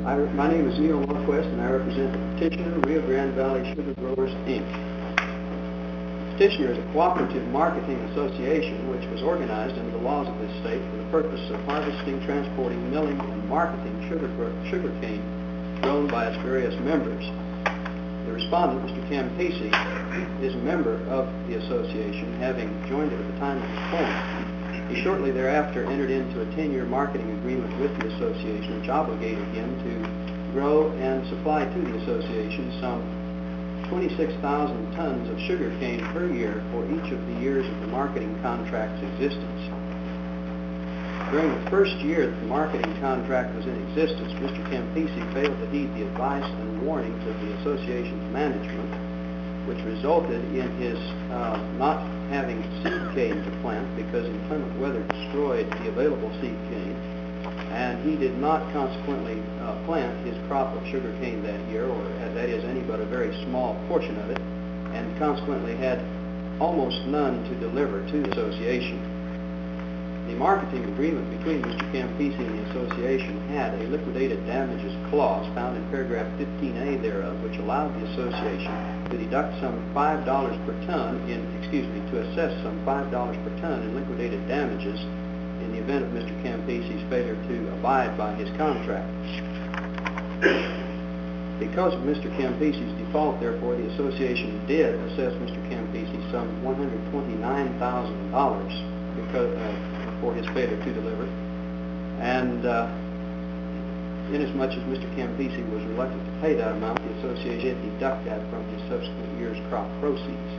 My name is Neil Norquist, and I represent the petitioner, Rio Grande Valley Sugar Growers, Inc. Petitioner is a cooperative marketing association which was organized under the laws of this state for the purpose of harvesting, transporting, milling, and marketing sugarcane grown by its various members. The respondent, Mr. Campisi, is a member of the association, having joined it at the time of the form. He shortly thereafter entered into a 10-year marketing agreement with the association, which obligated him to grow and supply to the association some 26,000 tons of sugar cane per year for each of the years of the marketing contract's existence. During the first year that the marketing contract was in existence, Mr. Campisi failed to heed the advice and warnings of the association's management, which resulted in his not having seed cane to plant because inclement weather destroyed the available seed cane, and he did not consequently plant his crop of sugar cane that year, or that is any but a very small portion of it, and consequently had almost none to deliver to the association. The marketing agreement between Mr. Campisi and the association had a liquidated damages clause found in paragraph 15A thereof, which allowed the association to deduct some $5 per ton to assess some $5 per ton in liquidated damages in the event of Mr. Campisi's failure to abide by his contract. Because of Mr. Campisi's default, therefore, the association did assess Mr. Campisi some $129,000 for his failure to deliver, and inasmuch as Mr. Campisi was reluctant to pay that amount, the association did deduct that from his subsequent year's crop proceeds.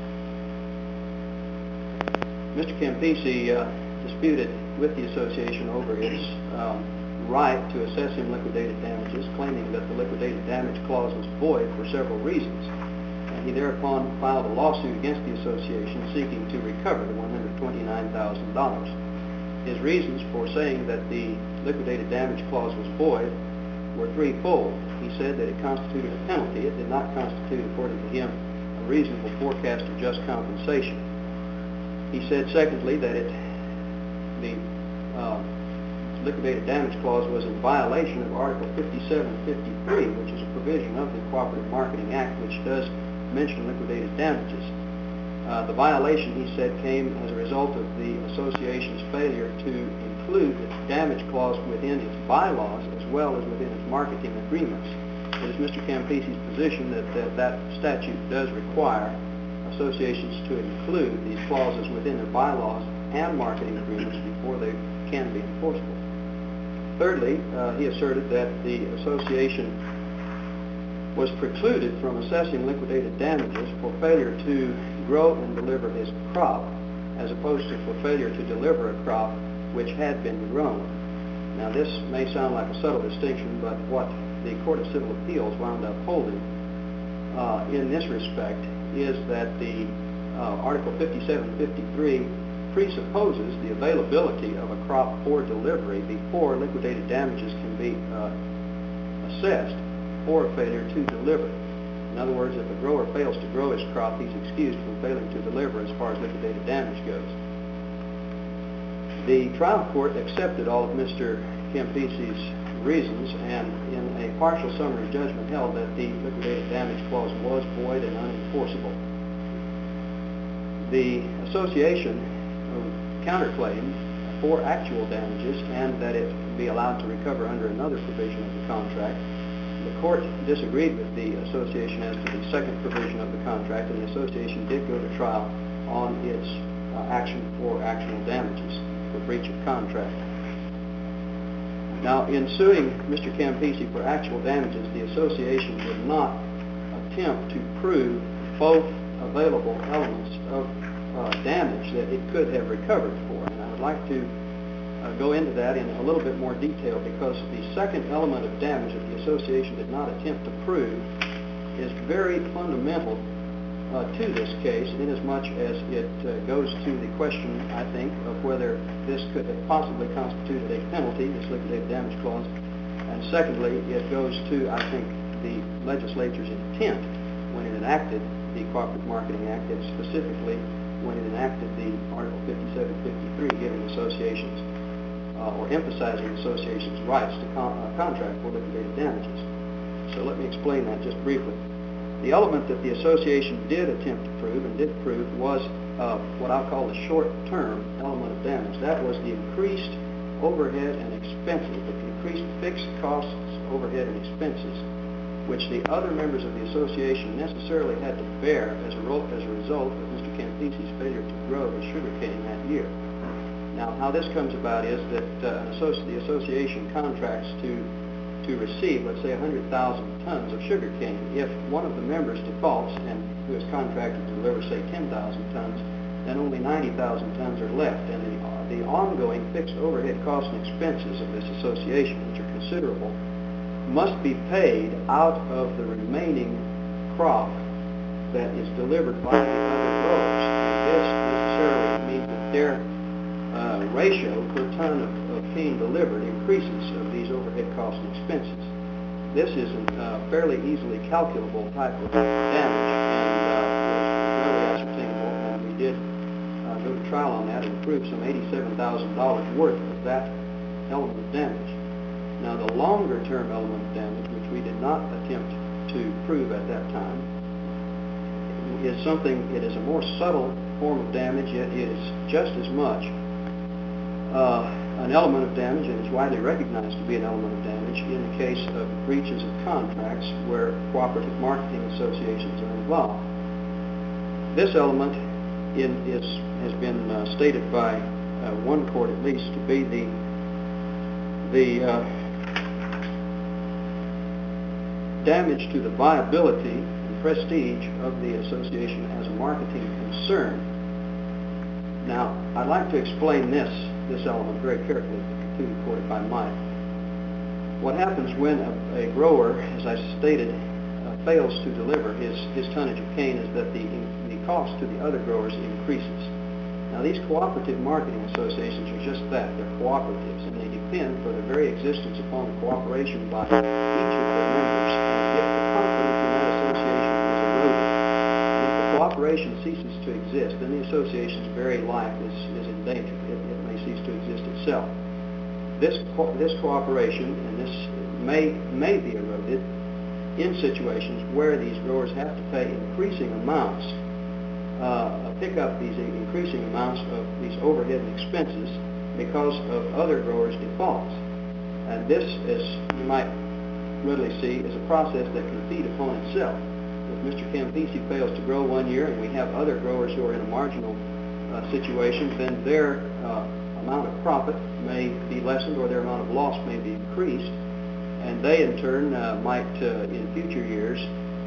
Mr. Campisi disputed with the association over its right to assess him liquidated damages, claiming that the liquidated damage clause was void for several reasons. And he thereupon filed a lawsuit against the association seeking to recover the $129,000. His reasons for saying that the liquidated damage clause was void were threefold. He said that it constituted a penalty. It did not constitute, according to him, a reasonable forecast of just compensation. He said, secondly, that the liquidated damage clause was in violation of Article 5753, which is a provision of the Cooperative Marketing Act, which does mention liquidated damages. The violation, he said, came as a result of the association's failure to include the damage clause within its bylaws as well as within its marketing agreements. It is Mr. Campisi's position that statute does require associations to include these clauses within their bylaws and marketing agreements before they can be enforceable. Thirdly, he asserted that the association was precluded from assessing liquidated damages for failure to grow and deliver his crop, as opposed to for failure to deliver a crop which had been grown. Now, this may sound like a subtle distinction, but what the Court of Civil Appeals wound up holding in this respect is that the Article 5753 presupposes the availability of a crop for delivery before liquidated damages can be assessed for failure to deliver. In other words, if a grower fails to grow his crop, he's excused from failing to deliver as far as liquidated damage goes. The trial court accepted all of Mr. Campisi's reasons and in a partial summary judgment held that the liquidated damage clause was void and unenforceable. The association counterclaimed for actual damages and that it be allowed to recover under another provision of the contract. The court disagreed with the association as to the second provision of the contract, and the association did go to trial on its action for actual damages for breach of contract. Now, in suing Mr. Campisi for actual damages, the association did not attempt to prove both available elements of damage that it could have recovered for. And I would like to go into that in a little bit more detail, because the second element of damage that the association did not attempt to prove is very fundamental to this case, inasmuch as it goes to the question, I think, of whether this could have possibly constituted a penalty, this liquidated damage clause, and secondly, it goes to, I think, the legislature's intent when it enacted the Cooperative Marketing Act, and specifically when it enacted the Article 5753, giving associations or emphasizing the association's rights to contract for liquidated damages. So let me explain that just briefly. The element that the association did attempt to prove and did prove was what I'll call the short-term element of damage. That was the increased overhead and expenses, the increased fixed costs, overhead and expenses, which the other members of the association necessarily had to bear as a result of Mr. Campisi's failure to grow the sugarcane that year. Now, how this comes about is that the association contracts to receive, let's say, 100,000 tons of sugarcane. If one of the members defaults and who is contracted to deliver, say, 10,000 tons, then only 90,000 tons are left. And the ongoing fixed overhead costs and expenses of this association, which are considerable, must be paid out of the remaining crop that is delivered by the other growers. And this necessarily means that their ratio per ton of cane delivered increases of these overhead costs and expenses. This is a fairly easily calculable type of damage and was readily ascertainable, and we did go to trial on that and prove some $87,000 worth of that element of damage. Now, the longer-term element of damage, which we did not attempt to prove at that time, is something, it is a more subtle form of damage, yet it is just as much an element of damage, and is widely recognized to be an element of damage in the case of breaches of contracts where cooperative marketing associations are involved. This element has been stated by one court at least to be the damage to the viability and prestige of the association as a marketing concern. Now, I'd like to explain this element very carefully to the court, if I might. What happens when a grower, as I stated, fails to deliver his tonnage of cane is that the cost to the other growers increases. Now, these cooperative marketing associations are just that. They're cooperatives, and they depend for their very existence upon the cooperation by each of their members. And if the confidence in that association is eroded, and if the cooperation ceases to exist, then the association's very life is in danger. It may cease to exist itself. This cooperation, and this may be eroded in situations where these growers have to pay increasing amounts, pick up these increasing amounts of these overhead and expenses because of other growers' defaults. And this, as you might readily see, is a process that can feed upon itself. If Mr. Campisi fails to grow one year and we have other growers who are in a marginal situation, then their amount of profit may be lessened or their amount of loss may be increased, and they in turn might in future years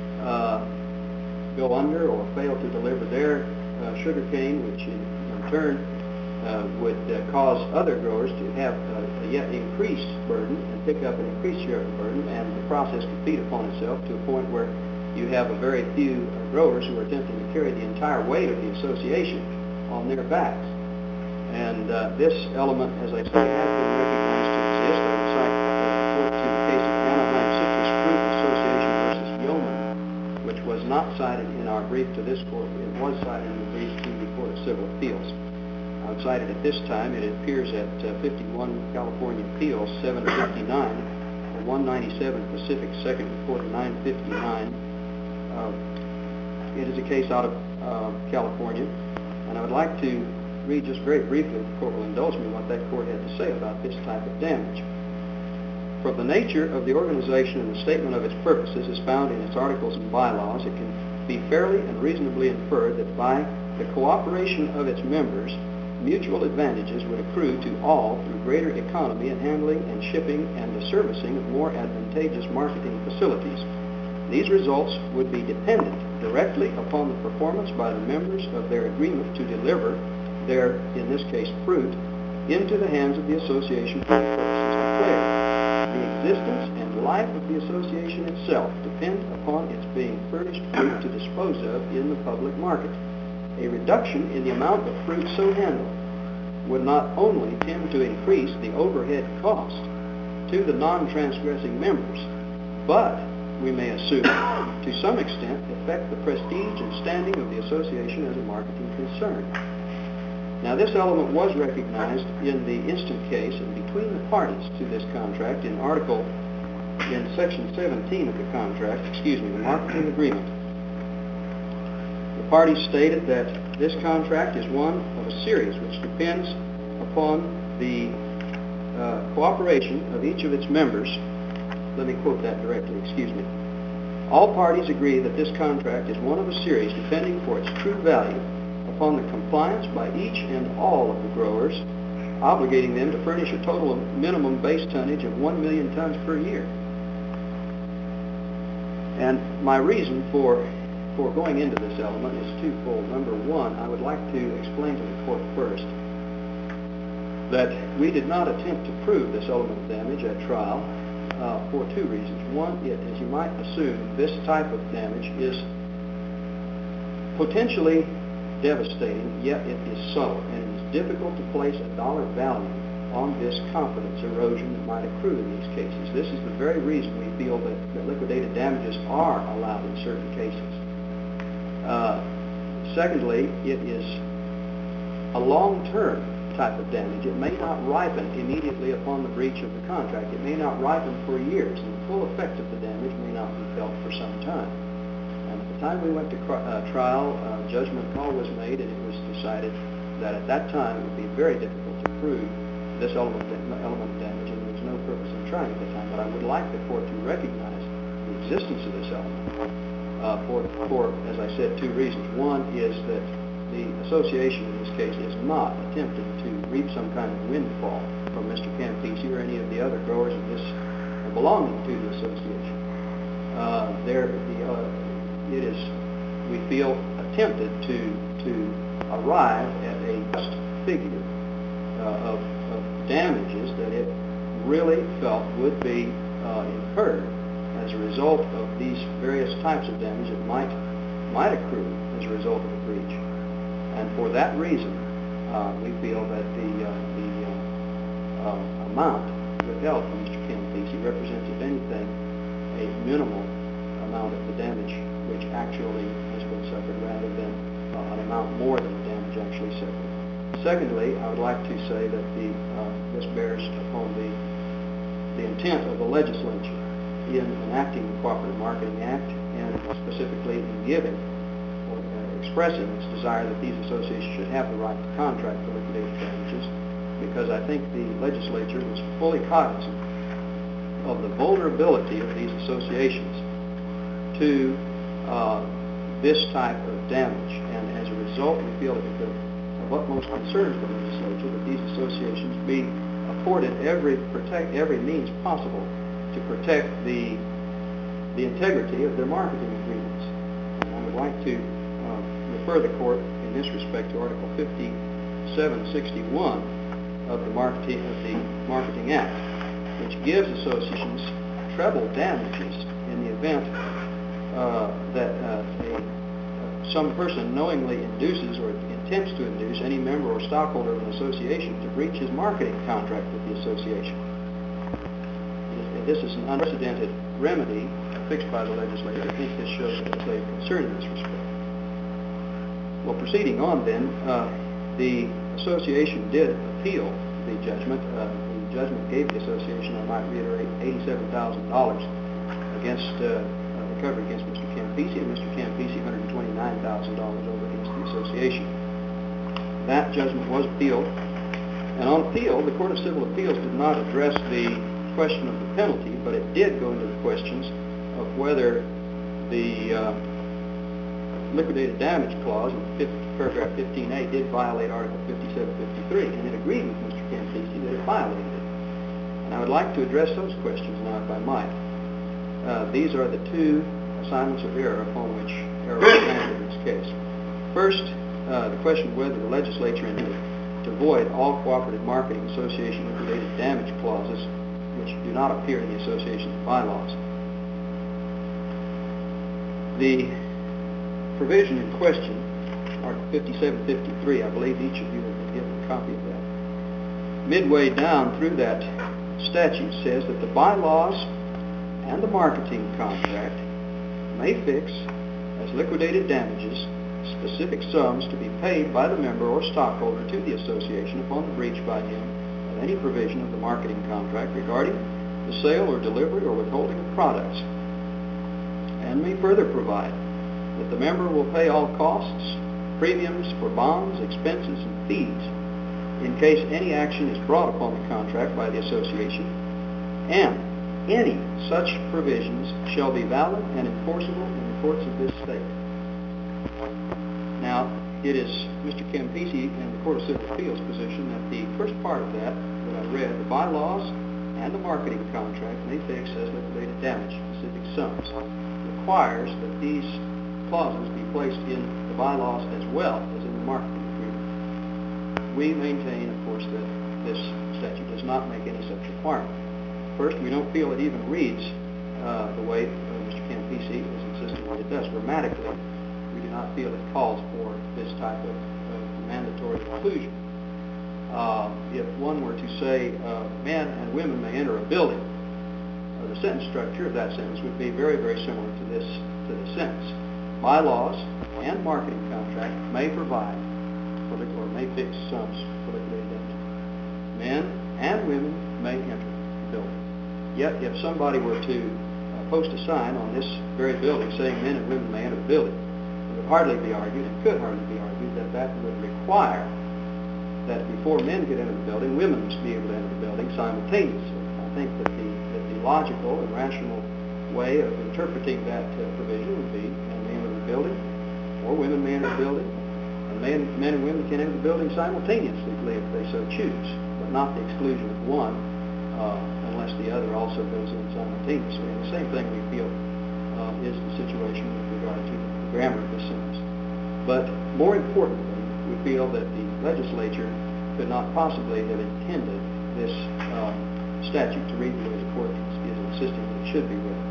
go under or fail to deliver their sugar cane, which in turn would cause other growers to have a yet increased burden and pick up an increased share of the burden, and the process could feed upon itself to a point where you have a very few growers who are attempting to carry the entire weight of the association on their backs. And this element, as I say, has been recognized to exist. I would cite to the case of Anaheim Citrus Fruit Association versus Yeoman, which was not cited in our brief to this court. It was cited in the brief to the Court of Civil Appeals. I would cite it at this time. It appears at 51 California Appeals 759 or 197 Pacific 2nd Report 959. It is a case out of California, and I would like to read just very briefly, if the court will indulge me, what that court had to say about this type of damage. From the nature of the organization and the statement of its purposes as found in its articles and bylaws, it can be fairly and reasonably inferred that by the cooperation of its members, mutual advantages would accrue to all through greater economy in handling and shipping and the servicing of more advantageous marketing facilities. These results would be dependent directly upon the performance by the members of their agreement to deliver their, in this case, fruit, into the hands of the association for the purposes declared. The existence and life of the association itself depend upon its being furnished fruit to dispose of in the public market. A reduction in the amount of fruit so handled would not only tend to increase the overhead cost to the non-transgressing members, but, we may assume, to some extent affect the prestige and standing of the association as a marketing concern. Now, this element was recognized in the instant case and between the parties to this contract in Section 17 of the contract, the marketing agreement. The parties stated that this contract is one of a series which depends upon the cooperation of each of its members. Let me quote that directly, All parties agree that this contract is one of a series depending for its true value upon the compliance by each and all of the growers, obligating them to furnish a total of minimum base tonnage of 1 million tons per year. And my reason for going into this element is twofold. Number one, I would like to explain to the court first that we did not attempt to prove this element of damage at trial for two reasons. One, as you might assume, this type of damage is potentially devastating, yet it is subtle, and it is difficult to place a dollar value on this confidence erosion that might accrue in these cases. This is the very reason we feel that liquidated damages are allowed in certain cases. Secondly, it is a long-term type of damage. It may not ripen immediately upon the breach of the contract. It may not ripen for years, and the full effect of the damage may not be felt for some time. And at the time we went to trial, judgment call was made, and it was decided that at that time it would be very difficult to prove this element of damage, and there was no purpose in trying at the time. But I would like the court to recognize the existence of this element for, as I said, two reasons. One is that the association in this case is not attempting to reap some kind of windfall from Mr. Campisi or any of the other growers of this belonging to the association. It is, we feel, attempted to arrive at a just figure of damages that it really felt would be incurred as a result of these various types of damage that might accrue as a result of a breach. And for that reason, we feel that the amount withheld from Mr. Campisi represents, if anything, a minimal amount of the damage which actually has been suffered rather than an amount more than the damage actually suffered. Secondly, I would like to say that this bears upon the intent of the legislature in enacting the Cooperative Marketing Act, and specifically in giving or expressing its desire that these associations should have the right to contract for liquidated damages, because I think the legislature was fully cognizant of the vulnerability of these associations to this type of damage, and as a result we feel it is of utmost concern for the legislature that these associations be afforded every means possible to protect the integrity of their marketing agreements. And I would like to refer the court in this respect to Article 5761 of the Marketing Act, which gives associations treble damages in the event that some person knowingly induces or attempts to induce any member or stockholder of an association to breach his marketing contract with the association. This is an unprecedented remedy fixed by the legislature. I think this shows that they are concerned in this respect. Well, proceeding on then, the association did appeal the judgment. The judgment gave the association, I might reiterate, $87,000 against recovery against Mr. Campisi, and Mr. Campisi $129,000 over against the association. That judgment was appealed, and on appeal, the Court of Civil Appeals did not address the question of the penalty, but it did go into the questions of whether the liquidated damage clause in paragraph 15A did violate Article 5753, and it agreed with Mr. Campisi that it violated it. And I would like to address those questions now, if I might. These are the two assignments of error upon which error was found in this case. First, the question of whether the legislature intended to void all Cooperative Marketing Association liquidated damage clauses which do not appear in the association's bylaws. The provision in question, Article 5753, I believe each of you have been given a copy of that. Midway down through that statute says that the bylaws and the marketing contract may fix as liquidated damages specific sums to be paid by the member or stockholder to the association upon the breach by him of any provision of the marketing contract regarding the sale or delivery or withholding of products, and may further provide that the member will pay all costs, premiums for bonds, expenses, and fees in case any action is brought upon the contract by the association, and any such provisions shall be valid and enforceable in the courts of this state. Now, it is Mr. Campisi and the Court of Civil Appeals' position that the first part of that I read, the bylaws and the marketing contract may fix as liquidated damage specific sums, requires that these clauses be placed in the bylaws as well as in the marketing agreement. We maintain, of course, that this statute does not make any such requirement. First, we don't feel it even reads the way Mr. Campisi is insisting that it does. Grammatically, we do not feel it calls for this type of mandatory inclusion. If one were to say men and women may enter a building, the sentence structure of that sentence would be very, very similar to this sentence. Bylaws and marketing contract may provide for or may fix sums for liquidated damages. Men and women may enter the building. Yet, if somebody were to post a sign on this very building saying men and women may enter the building, it would hardly be argued, and could hardly be argued, that that would require that before men could enter the building, women must be able to enter the building simultaneously. I think that the logical and rational way of interpreting that provision would be men may enter the building, or women may enter the building, and men and women can enter the building simultaneously if they so choose, but not the exclusion of one unless the other also goes in simultaneously. And the same thing we feel is the situation with regard to the grammar of this sentence. But more importantly, we feel that the legislature could not possibly have intended this statute to read the way the court is insisting that it should be written.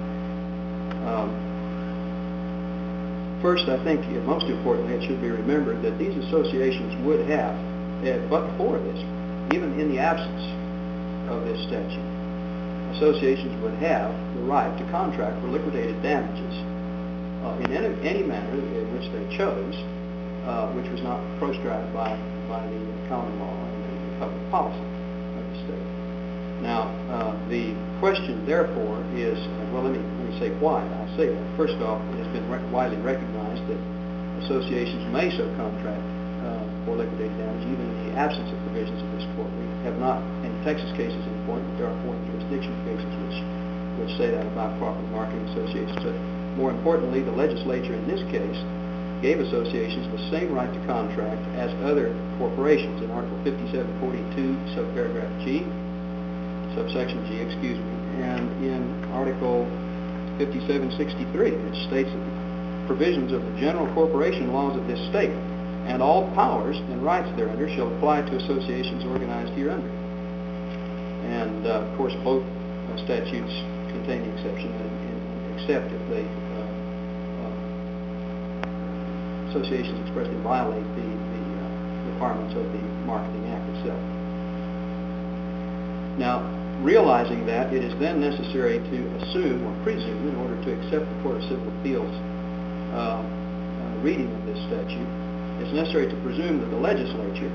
First, I think, most importantly, it should be remembered that these associations would have, but for this, even in the absence of this statute, associations would have the right to contract for liquidated damages in any manner in which they chose, which was not proscribed by the common law and the public policy of the state. Now, the question, therefore, is, well, let me say why I say that. First off, it has been widely recognized that associations may so contract for liquidated damage even in the absence of provisions of this court. We have not any Texas cases in point, but there are foreign jurisdiction cases which say that about property marketing associations. But more importantly, the legislature in this case gave associations the same right to contract as other corporations in Article 5742, subparagraph G, subsection G, and in Article 5763, which states that the provisions of the general corporation laws of this state and all powers and rights thereunder shall apply to associations organized hereunder. And, of course, both statutes contain the exception, except if they associations expressly violate the requirements of the Marketing Act itself. Now, realizing that, it is then necessary to assume or presume, in order to accept the Court of Civil Appeals reading of this statute, it's necessary to presume that the legislature,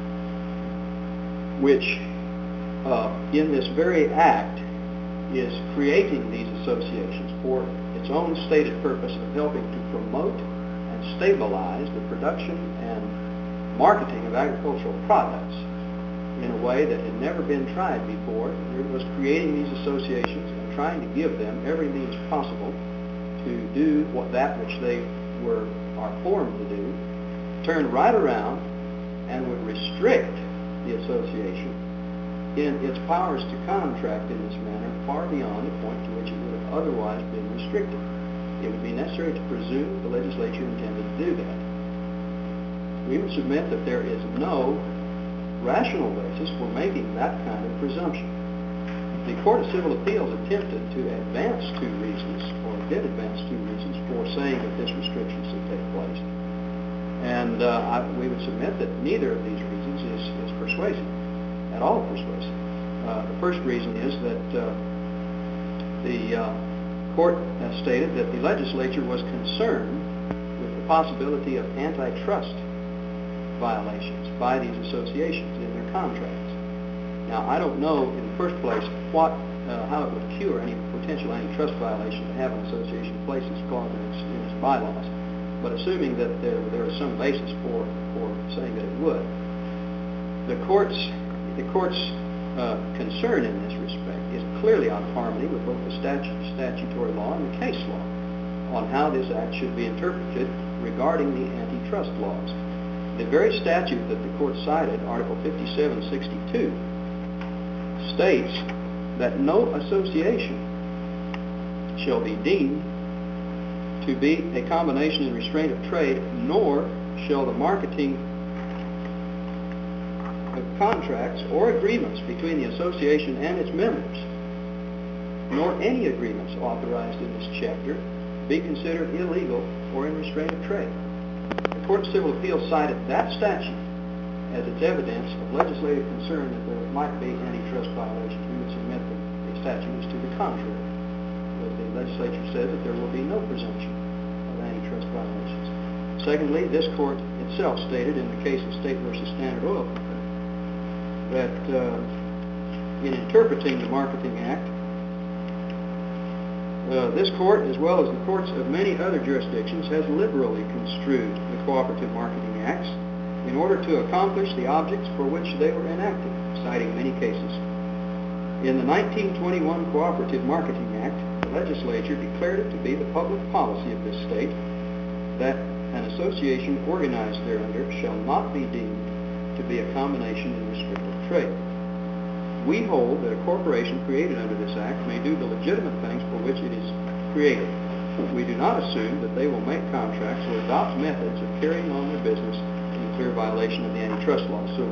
which in this very act is creating these associations for its own stated purpose of helping to promote and stabilize the production and marketing of agricultural products in a way that had never been tried before. It was creating these associations and trying to give them every means possible to do that which they are formed to do, turned right around and would restrict the association in its powers to contract in this manner far beyond the point to which it would have otherwise been restricted. It would be necessary to presume the legislature intended to do that. We would submit that there is no rational basis for making that kind of presumption. The Court of Civil Appeals attempted to advance two reasons, or did advance two reasons, for saying that this restriction should take place. And we would submit that neither of these reasons is persuasive, at all persuasive. The first reason is that the Court stated that the legislature was concerned with the possibility of antitrust violations by these associations in their contracts. Now, I don't know, in the first place, how it would cure any potential antitrust violation to have an association place this clause in its bylaws. But assuming that there is some basis for saying that it would, the court's concern in this respect is clearly out of harmony with both the statutory law and the case law on how this act should be interpreted regarding the antitrust laws. The very statute that the court cited, Article 5762, states that no association shall be deemed to be a combination and restraint of trade, nor shall the marketing of contracts or agreements between the association and its members, nor any agreements authorized in this chapter, be considered illegal or in restraint of trade. The Court of Civil Appeals cited that statute as its evidence of legislative concern that there might be antitrust violations. We would submit that the statute is to the contrary. The legislature says that there will be no presumption of antitrust violations. Secondly, this court itself stated in the case of State v. Standard Oil Company that in interpreting the Marketing Act, this court, as well as the courts of many other jurisdictions, has liberally construed the Cooperative Marketing Acts in order to accomplish the objects for which they were enacted, citing many cases. In the 1921 Cooperative Marketing Act, the legislature declared it to be the public policy of this state that an association organized thereunder shall not be deemed to be a combination in restricted trade. We hold that a corporation created under this act may do the legitimate things for which it is created. We do not assume that they will make contracts or adopt methods of carrying on their business in clear violation of the antitrust law. So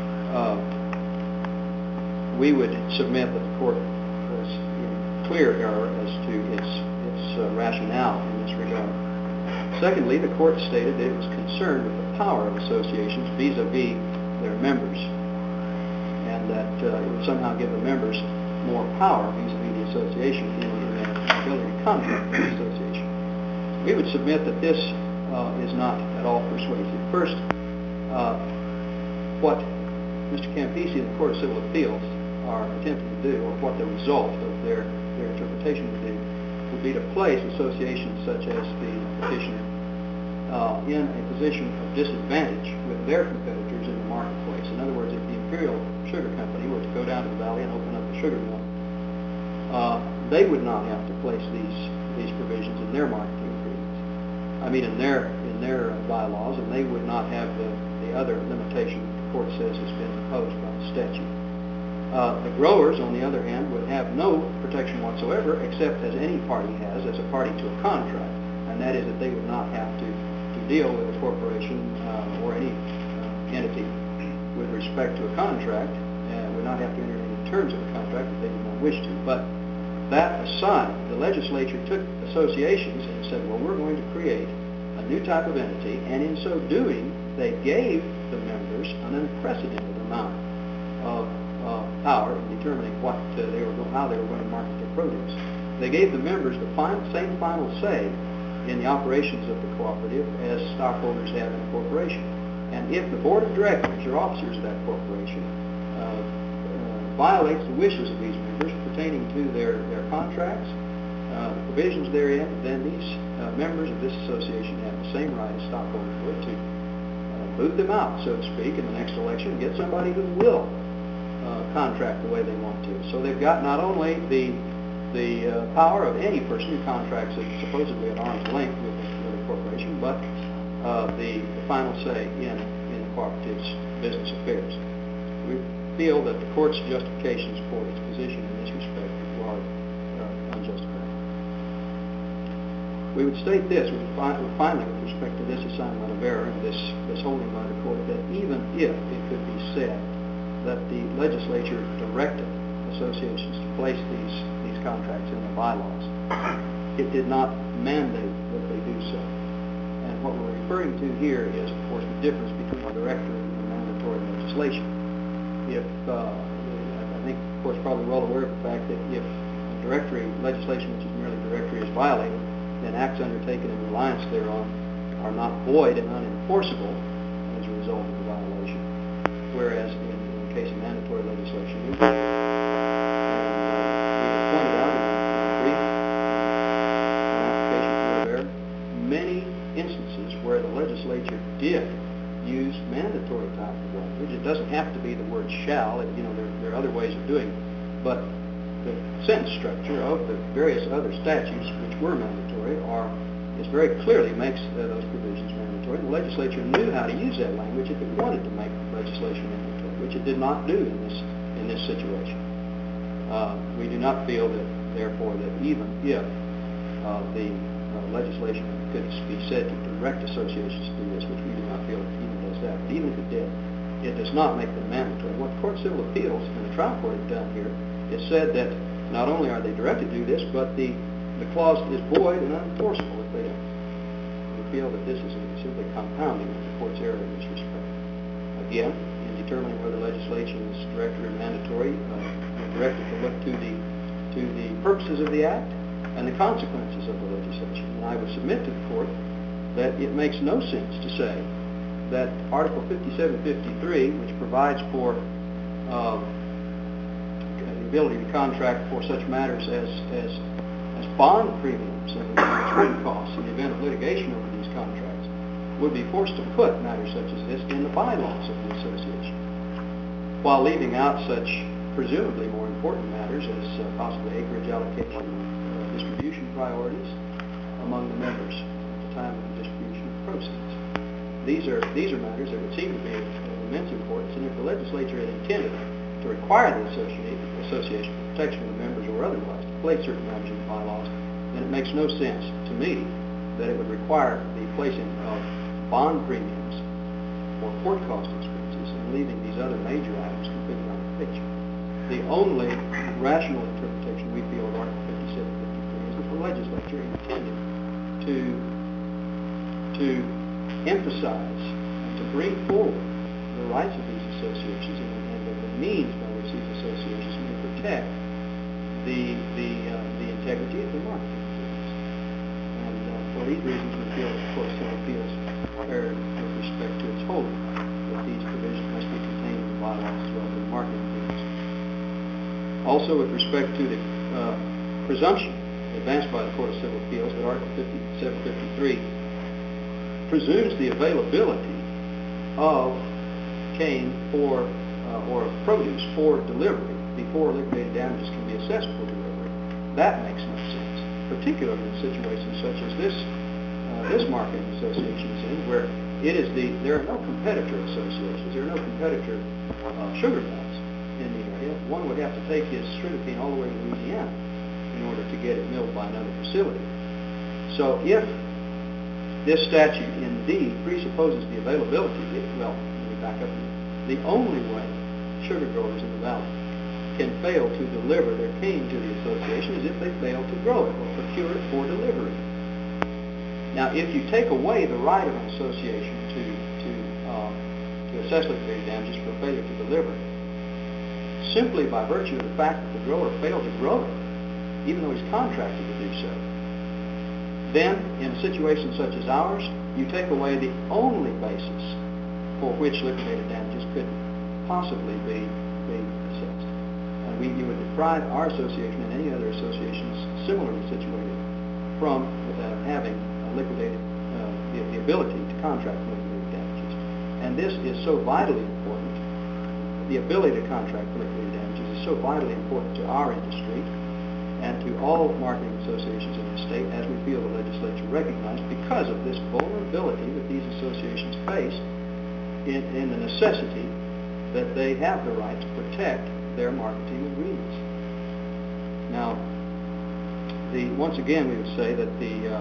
we would submit that the court was in clear error as to its rationale in this regard. Secondly, the court stated that it was concerned with the power of associations vis-a-vis their members, and that it would somehow give the members more power vis-a-vis the association in their ability to contract with the association. We would submit that this is not at all persuasive. First, what Mr. Campisi and the Court of Civil Appeals are attempting to do, or what the result of their interpretation would be to place associations such as the petitioner in a position of disadvantage with their competitors in the marketplace. In other words, if the Imperial Sugar Company were to go down to the valley and open up a sugar mill, they would not have to place these provisions in their marketing agreements. I mean, in their bylaws, and they would not have the other limitation that the court says has been imposed by the statute. The growers, on the other hand, would have no protection whatsoever, except as any party has as a party to a contract, and that is that they would not have to deal with a corporation or any entity with respect to a contract, and would not have to enter any terms of a contract if they did not wish to. But that aside, the legislature took associations and said, well, we're going to create a new type of entity, and in so doing, they gave the members an unprecedented amount of power in determining how they were going to market their produce. They gave the members the same final say in the operations of the cooperative as stockholders have in a corporation. And if the board of directors or officers of that corporation violates the wishes of these members pertaining to their contracts, the provisions therein, then these members of this association have the same right as stockholders would to boot them out, so to speak, in the next election and get somebody who will contract the way they want to. So they've got not only the power of any person who contracts it supposedly at arm's length with a corporation, but the final say in the cooperative's business affairs. We feel that the court's justifications for its position in this respect are unjustified. We would state this, finally, with respect to this assignment of error and this holding by the court, that even if it could be said that the legislature directed associations to place these contracts in the bylaws, it did not mandate that they do so. And what we're referring to here is, of course, the difference between a directory and mandatory legislation. I think the court's probably well aware of the fact that if a directory legislation, which is merely directory, is violated, then acts undertaken in reliance thereon are not void and unenforceable as a result of the violation, whereas in the case of mandatory legislation, we do. And we have pointed out in a brief application for there many instances where the legislature did use mandatory type of language. It doesn't have to be the word shall. There are other ways of doing it, but the sentence structure of the various other statutes which were mandatory is very clearly makes those provisions mandatory. And the legislature knew how to use that language if it wanted to make legislation mandatory, which it did not do in this situation. We do not feel that, therefore, that even if the legislation could be said to direct associations to do this, which we do not feel it even does that, but even if it did, it does not make them mandatory. What the Court of Civil Appeals and the trial court have done here is said that not only are they directed to do this, but the clause is void and unenforceable if they don't. We feel that this is simply compounding the Court's error in this respect. Again, in determining whether legislation is directed or mandatory, we're directed to look to the purposes of the Act and the consequences of the legislation. And I would submit to the Court that it makes no sense to say that Article 5753, which provides for the ability to contract for such matters as bond premiums and tort costs in the event of litigation over these contracts, would be forced to put matters such as this in the bylaws of the association, while leaving out such presumably more important matters as possibly acreage allocation, distribution priorities among the members at the time of the distribution of proceeds. These are matters that would seem to be of immense importance, and if the legislature had intended to require the association for protection of the members or otherwise to place certain matters in the bylaws, then it makes no sense to me that it would require the placing of bond premiums or court cost expenses and leaving these other major items completely out of the picture. The only rational interpretation we feel of Article 5753 is that the legislature intended to emphasize and to bring forward the rights of these associations and the means by which these associations may protect the integrity of the market. And for these reasons, we feel that the Court of Civil Appeals erred with respect to its holding that these provisions must be contained in the bylaws as well as in marketing agreements. Also, with respect to the presumption advanced by the Court of Civil Appeals that Article 5753 presumes the availability of cane for or produce for delivery before liquidated damages can be assessed for delivery. That makes no sense, particularly in situations such as this marketing association is in, where there are no competitor associations, there are no competitor sugar mills in the area. One would have to take his sugarcane all the way to Louisiana in order to get it milled by another facility. So if this statute indeed presupposes the availability, let me back up a minute. The only way sugar growers in the valley can fail to deliver their cane to the association is if they fail to grow it or procure it for delivery. Now, if you take away the right of an association to assess liquidated damages for failure to deliver, simply by virtue of the fact that the grower failed to grow it, even though he's contracted to do so, then in a situation such as ours, you take away the only basis for which liquidated damages could possibly be assessed. And you would deprive our association and any other associations similarly situated from having liquidated the ability to contract for liquidated damages. And this is so vitally important. The ability to contract for liquidated damages is so vitally important to our industry and to all marketing associations in the state, as we feel the legislature recognized, because of this vulnerability that these associations face in the necessity that they have the right to protect their marketing agreements. Now, once again, we would say that the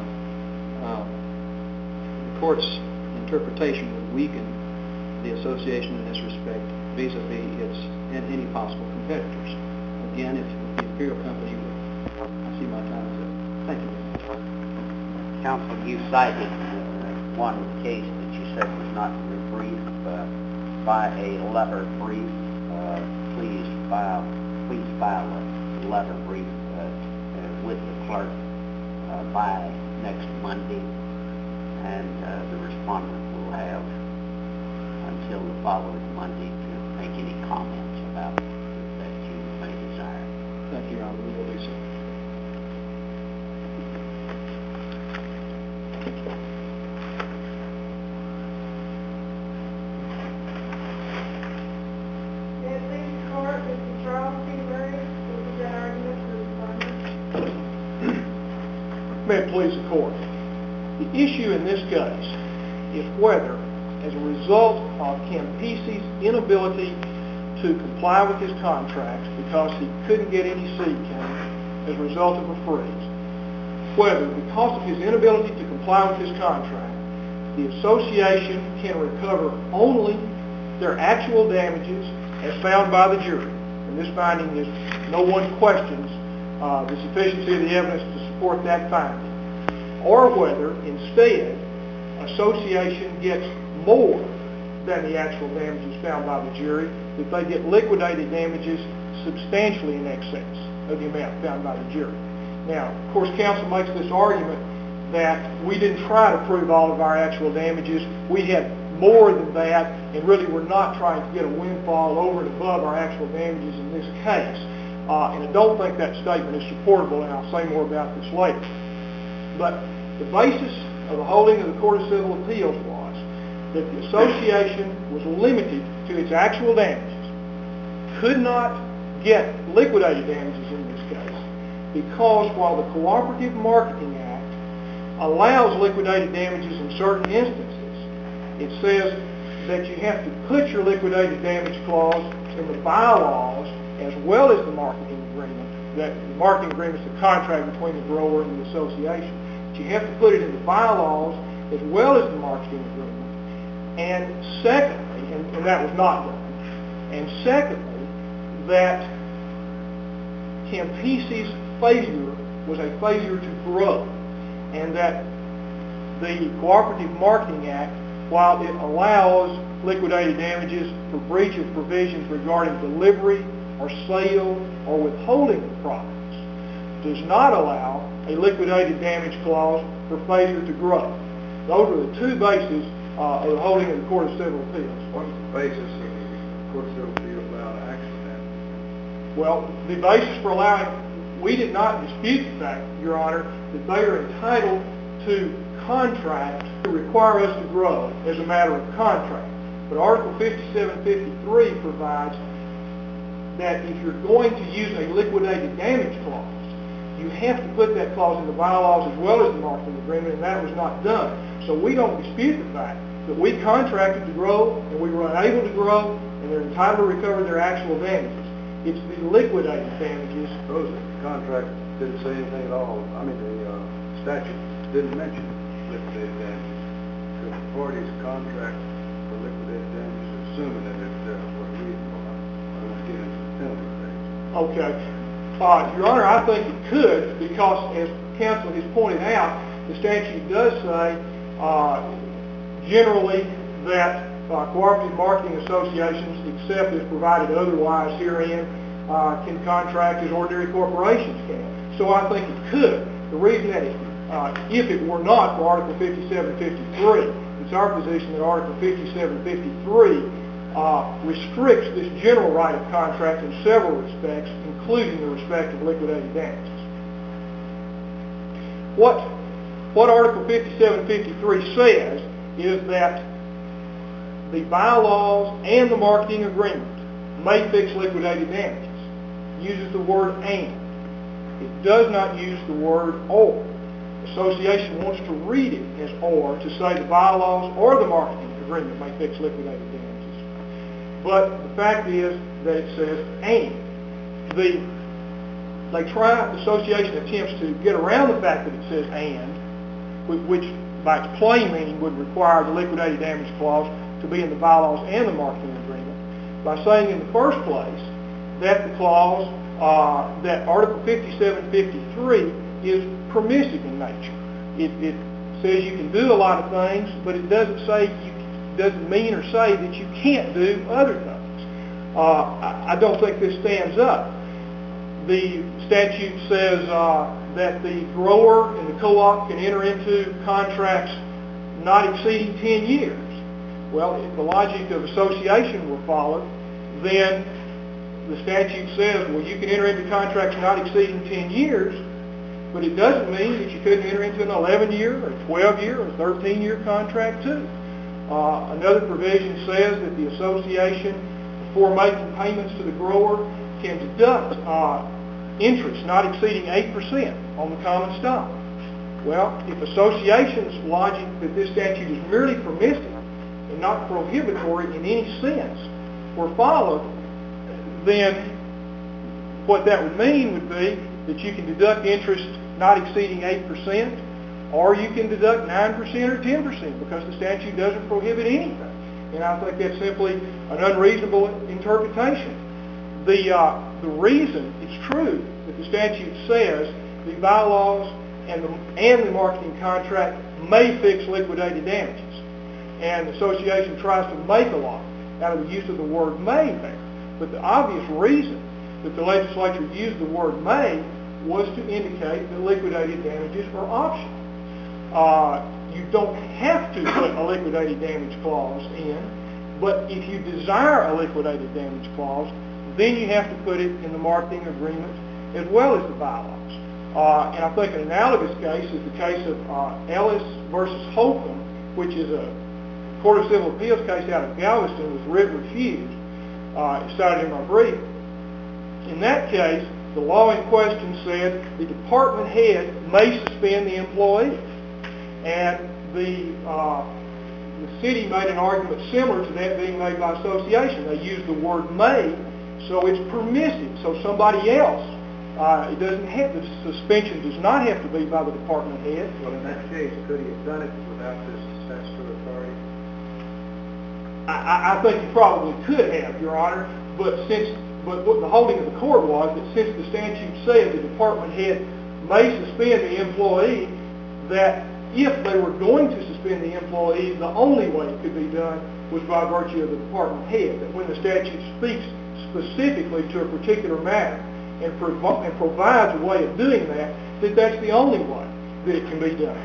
Court's interpretation would weaken the association in this respect vis-a-vis its and any possible competitors. Again, if the Imperial Company would, I see my time is up. Thank you very much. Counsel, you cited one case that you said was not in your brief. By a letter brief, please file a letter brief with the clerk by next Monday and the respondent will have until the following Monday to make any comments about that you may desire. Thank you, Your Honor. We will do so. Mr. Charles P. Murray, will present argument for the respondent. May it please the court. The issue in this case is whether, as a result of Campese's inability to comply with his contracts because he couldn't get any seed cane as a result of a freeze, whether because of his inability to comply with his contract, the association can recover only their actual damages as found by the jury. And this finding is, no one questions the sufficiency of the evidence to support that finding. Or whether, instead, association gets more than the actual damages found by the jury, that they get liquidated damages substantially in excess of the amount found by the jury. Now, of course, counsel makes this argument that we didn't try to prove all of our actual damages. We had more than that, and really we're not trying to get a windfall over and above our actual damages in this case. And I don't think that statement is supportable, and I'll say more about this later. But the basis of the holding of the Court of Civil Appeals was that the association was limited to its actual damages, could not get liquidated damages in this case, because while the Cooperative Marketing Act allows liquidated damages in certain instances, it says that you have to put your liquidated damage clause in the bylaws as well as the marketing agreement. That the marketing agreement is the contract between the grower and the association. But you have to put it in the bylaws as well as the marketing agreement. And secondly, and that was not done, and secondly, that Campese's failure was a failure to grow, and that the Cooperative Marketing Act, while it allows liquidated damages for breach of provisions regarding delivery or sale or withholding of products, does not allow a liquidated damage clause for failure to grow. Those are the two bases of the holding of the Court of Civil Appeals. What's the basis of the Court of Civil Appeals allowing action? Well, the basis for allowing, we did not dispute the fact, Your Honor, that they are entitled to contract to require us to grow as a matter of contract. But Article 5753 provides that if you're going to use a liquidated damage clause, you have to put that clause in the bylaws as well as the marketing agreement, and that was not done. So we don't dispute the fact that we contracted to grow, and we were unable to grow, and they're entitled to recover their actual damages. It's the liquidated damages. Suppose the contract didn't say anything at all. I mean, the statute didn't mention liquidated damages. Could the parties contract for liquidated damages, assuming that it was reasonable? I don't want to get into the penalty phase. Okay. Your Honor, I think it could, because as counsel has pointed out, the statute does say generally that cooperative marketing associations, except as provided otherwise herein, can contract as ordinary corporations can. So I think it could. The reason that if it were not for Article 5753, it's our position that Article 5753 restricts this general right of contract in several respects, including the respect of liquidated damages. What Article 5753 says is that the bylaws and the marketing agreement may fix liquidated damages. It uses the word and. It does not use the word or. The association wants to read it as or to say the bylaws or the marketing agreement may fix liquidated damages. But the fact is that it says and. The association attempts to get around the fact that it says and, which by its plain meaning would require the liquidated damage clause to be in the bylaws and the marketing agreement, by saying in the first place that the clause, that Article 5753 is permissive in nature. It says you can do a lot of things, but it doesn't mean or say that you can't do other things. I don't think this stands up. The statute says that the grower and the co-op can enter into contracts not exceeding 10 years. Well, if the logic of association were followed, then the statute says, well, you can enter into contracts not exceeding 10 years, but it doesn't mean that you couldn't enter into an 11-year or 12-year or 13-year contract too. Another provision says that the association, before making payments to the grower, can deduct interest not exceeding 8% on the common stock. Well, if association's logic that this statute is merely permissive and not prohibitory in any sense were followed, then what that would mean would be that you can deduct interest not exceeding 8%, or you can deduct 9% or 10% because the statute doesn't prohibit anything. And I think that's simply an unreasonable interpretation. The reason it's true that the statute says the bylaws and the marketing contract may fix liquidated damages, and the association tries to make a law out of the use of the word may there. But the obvious reason that the legislature used the word may was to indicate that liquidated damages are optional. You don't have to put a liquidated damage clause in, but if you desire a liquidated damage clause, then you have to put it in the marketing agreement as well as the bylaws. And I think an analogous case is the case of Ellis versus Holcomb, which is a Court of Civil Appeals case out of Galveston with writ refused. It's cited in my brief. In that case, the law in question said the department head may suspend the employee. And the city made an argument similar to that being made by association. They used the word may, so it's permissive. So somebody else, it doesn't have, the suspension does not have to be by the department head. Well, in that case, could he have done it without this statutory authority? I think he probably could have, Your Honor, but what the holding of the court was that since the statute said the department head may suspend the employee, that if they were going to suspend the employee, the only way it could be done was by virtue of the department head. That when the statute speaks specifically to a particular matter and provides a way of doing that, that's the only way that it can be done.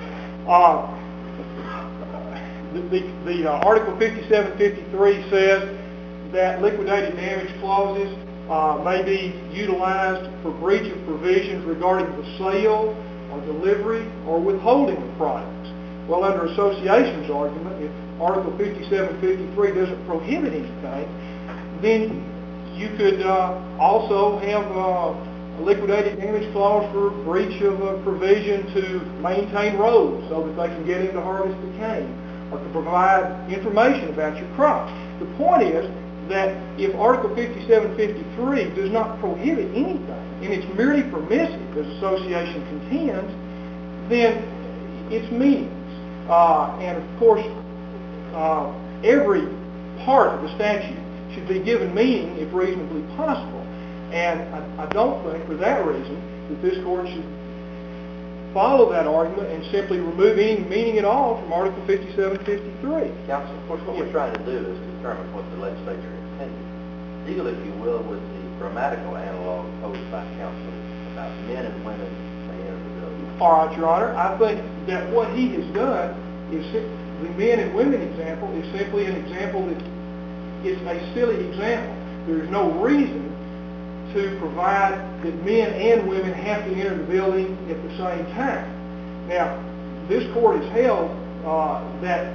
The Article 5753 says that liquidated damage clauses may be utilized for breach of provisions regarding the sale or delivery or withholding of products. Well, under association's argument, if Article 5753 doesn't prohibit anything, then you could also have a liquidated damage clause for breach of a provision to maintain roads so that they can get in to harvest the cane, or to provide information about your crops. The point is that if Article 5753 does not prohibit anything, and it's merely permissive, as association contends, then it's meaningless. And of course, every part of the statute should be given meaning if reasonably possible. And I don't think, for that reason, that this court should follow that argument and simply remove any meaning at all from Article 5753. Counsel, of course, what we're trying to do is determine what the legislature intended. Deal, if you will, with the grammatical analog posed by counsel about men and women may enter the building. All right, Your Honor. I think that what he has done is the men and women example is simply an example that is a silly example. There is no reason to provide that men and women have to enter the building at the same time. Now, this court has held that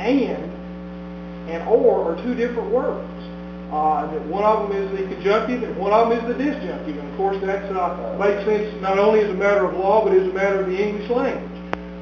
and or are two different words. That one of them is the conjunctive and one of them is the disjunctive. And of course, that makes sense not only as a matter of law, but as a matter of the English language.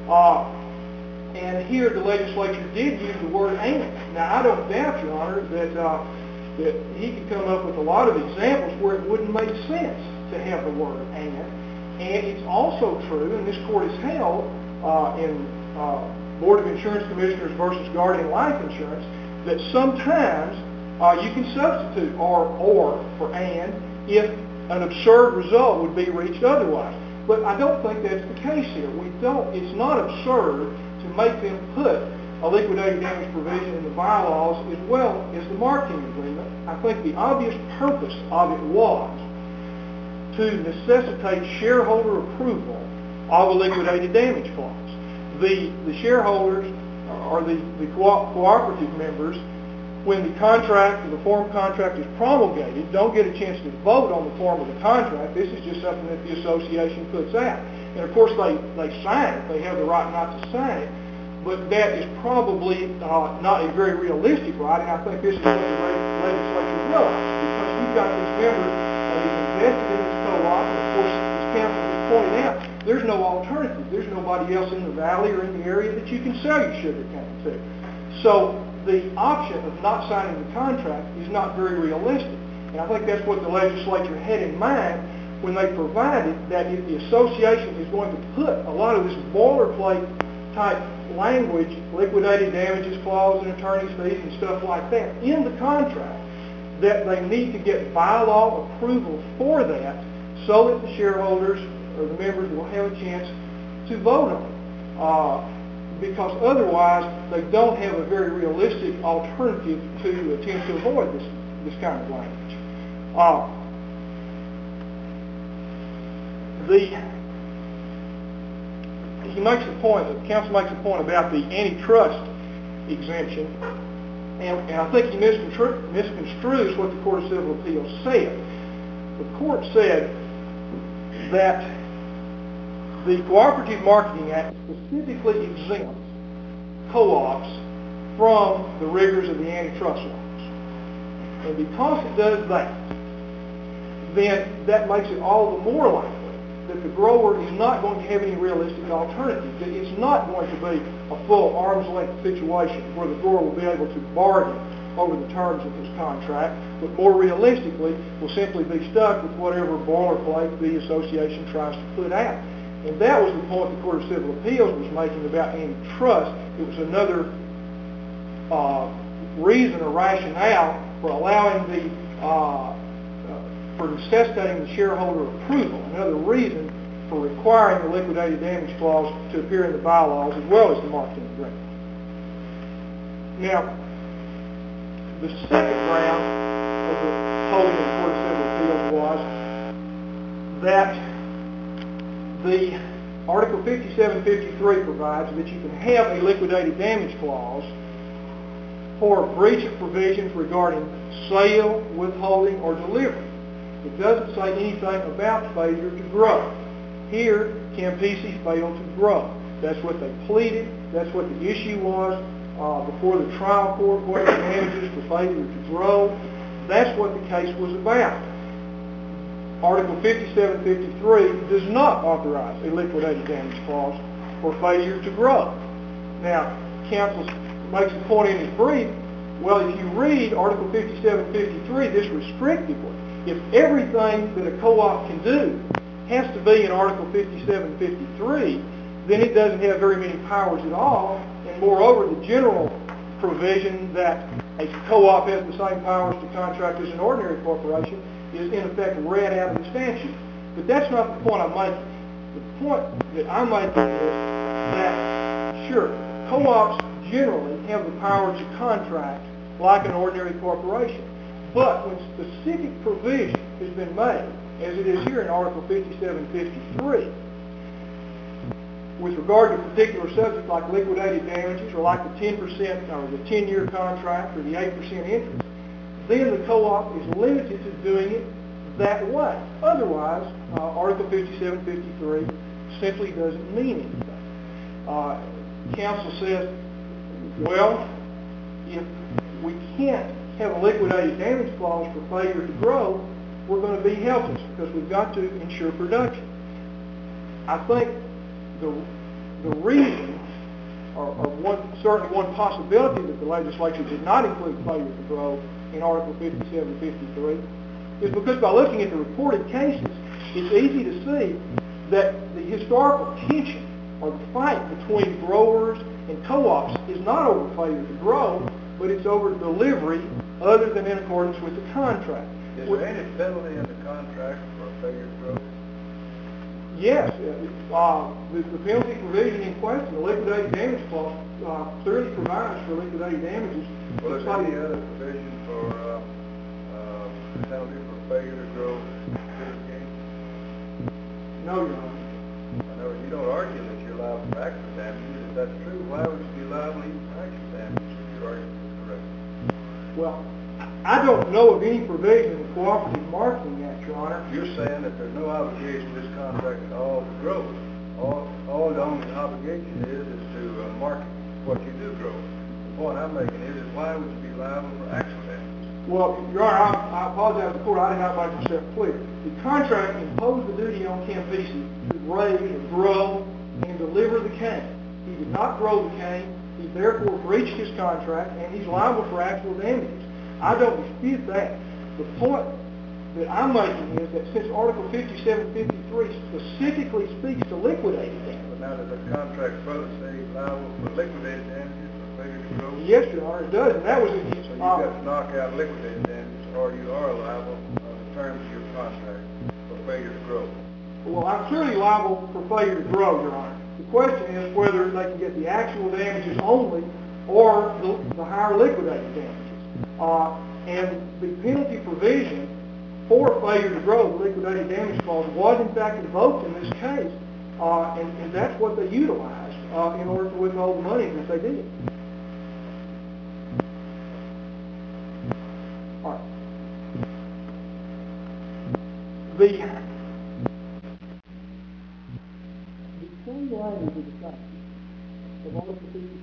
And here the legislature did use the word and. Now, I don't doubt, Your Honor, that he could come up with a lot of examples where it wouldn't make sense to have the word and. And it's also true, and this court has held in Board of Insurance Commissioners versus Guardian Life Insurance, that sometimes you can substitute or for and if an absurd result would be reached otherwise. But I don't think that's the case here. It's not absurd to make them put a liquidated damage provision in the bylaws as well as the marketing agreement. I think the obvious purpose of it was to necessitate shareholder approval of a liquidated damage clause. The shareholders or the cooperative members, when the contract or the form contract is promulgated, don't get a chance to vote on the form of the contract. This is just something that the association puts out. And of course they sign it. They have the right not to sign it. But that is probably not a very realistic right, and I think this is what the legislature realized, because you've got these members that have invested in this co-op, and of course, as council has pointed out, there's no alternative. There's nobody else in the valley or in the area that you can sell your sugar cane to. So the option of not signing the contract is not very realistic, and I think that's what the legislature had in mind when they provided that if the association is going to put a lot of this boilerplate type language, liquidated damages clause and attorney's fees and stuff like that in the contract, that they need to get bylaw approval for that so that the shareholders or the members will have a chance to vote on it. Because otherwise they don't have a very realistic alternative to attempt to avoid this kind of language. The council makes a point about the antitrust exemption, and I think he misconstrues what the Court of Civil Appeals said. The court said that the Cooperative Marketing Act specifically exempts co-ops from the rigors of the antitrust laws. And because it does that, then that makes it all the more likely that the grower is not going to have any realistic alternatives. That it's not going to be a full arm's length situation where the grower will be able to bargain over the terms of his contract, but more realistically will simply be stuck with whatever boilerplate the association tries to put out. And that was the point the Court of Civil Appeals was making about antitrust. It was another reason or rationale for allowing for necessitating the shareholder approval, another reason for requiring the liquidated damage clause to appear in the bylaws as well as the marketing agreement. Now, the second ground of the holding of the Court of Civil Appeals was that the Article 5753 provides that you can have a liquidated damage clause for breach of provisions regarding sale, withholding, or delivery. It doesn't say anything about failure to grow. Here, Campisi failed to grow. That's what they pleaded. That's what the issue was before the trial court, what the damages for failure to grow. That's what the case was about. Article 5753 does not authorize a liquidated damage clause for failure to grow. Now, counsel makes a point in his brief, well, if you read Article 5753 this restrictively, if everything that a co-op can do has to be in Article 5753, then it doesn't have very many powers at all, and moreover, the general provision that a co-op has the same powers to contract as an ordinary corporation is in effect read out of the statute. But that's not the point I'm making. The point that I'm making is that, sure, co-ops generally have the power to contract like an ordinary corporation. But when specific provision has been made, as it is here in Article 5753, with regard to particular subjects like liquidated damages or like the 10% or the 10-year contract or the 8% interest, then the co-op is limited to doing it that way. Otherwise, Article 5753 simply doesn't mean anything. Counsel says, well, if we can't have a liquidated damage clause for failure to grow, we're going to be helpless because we've got to ensure production. I think the reason, or certainly one possibility that the legislature did not include failure to grow in Article 5753 is because by looking at the reported cases, it's easy to see that the historical tension or the fight between growers and co-ops is not over failure to grow, but it's over delivery other than in accordance with the contract. Is there any penalty in the contract for failure to grow? Yes. The penalty provision in question, the liquidated damage clause, clearly provides for liquidated damages. Well, is there any other provision for penalty for failure to grow sugar cane? No, Your Honor. I know you don't argue that you're liable for accident damages. If that's true, why would you be liable even Well, I don't know of any provision in the Cooperative Marketing Act, Your Honor. You're saying that there's no obligation in this contract at all to grow. All the only obligation is to market what you do grow. The point I'm making is why would you be liable for actual damages? Well, Your Honor, I apologize to the court, I did not make myself clear. The contract imposed the duty on Campisi to raise or grow and deliver the cane. He did not grow the cane. He therefore breached his contract, and he's liable for actual damages. I don't dispute that. The point that I'm making is that since Article 5753 specifically speaks to liquidated damages. But now does the contract further say he's liable for liquidated damages or failure to grow? Yes, Your Honor, it does, and that was So you've got to knock out liquidated damages, or you are liable on the terms of your contract for failure to grow. Well, I'm clearly liable for failure to grow, Your Honor. The question is whether they can get the actual damages only or the higher liquidated damages. And the penalty provision for failure to grow, the liquidated damage clause, was in fact invoked in this case, and that's what they utilized in order to withhold the money that they did. All right. The same language of the statute of Article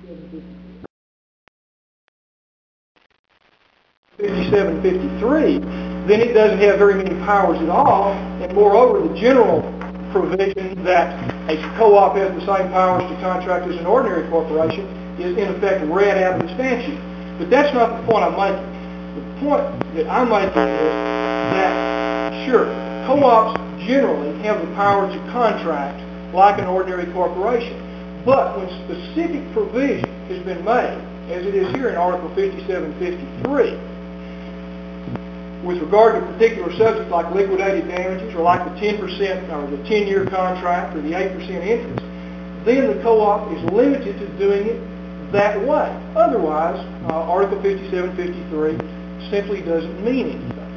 5753, then it doesn't have very many powers at all, and moreover, the general provision that a co-op has the same powers to contract as an ordinary corporation is in effect read out of the statute. But that's not the point I'm making. The point that I'm making is that, sure, co-ops generally have the power to contract like an ordinary corporation, but when specific provision has been made, as it is here in Article 5753, with regard to particular subjects like liquidated damages or like the 10% or the 10-year contract or the 8% interest, then the co-op is limited to doing it that way. Otherwise, Article 5753 simply doesn't mean anything.